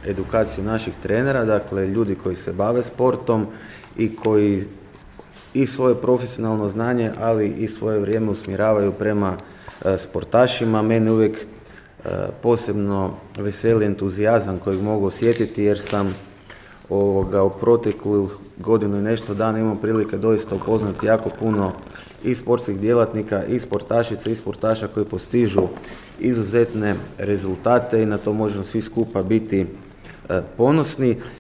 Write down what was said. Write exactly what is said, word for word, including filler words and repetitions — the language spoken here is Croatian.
edukaciju naših trenera, dakle ljudi koji se bave sportom i koji i svoje profesionalno znanje, ali i svoje vrijeme usmjeravaju prema e, sportašima. Mene uvijek e, posebno veseli entuzijazam kojeg mogu osjetiti jer sam ovoga, u proteklu godinu i nešto dana imam prilike doista upoznati jako puno i sportskih djelatnika, i sportašica, i sportaša koji postižu izuzetne rezultate i na to možemo svi skupa biti e, ponosni.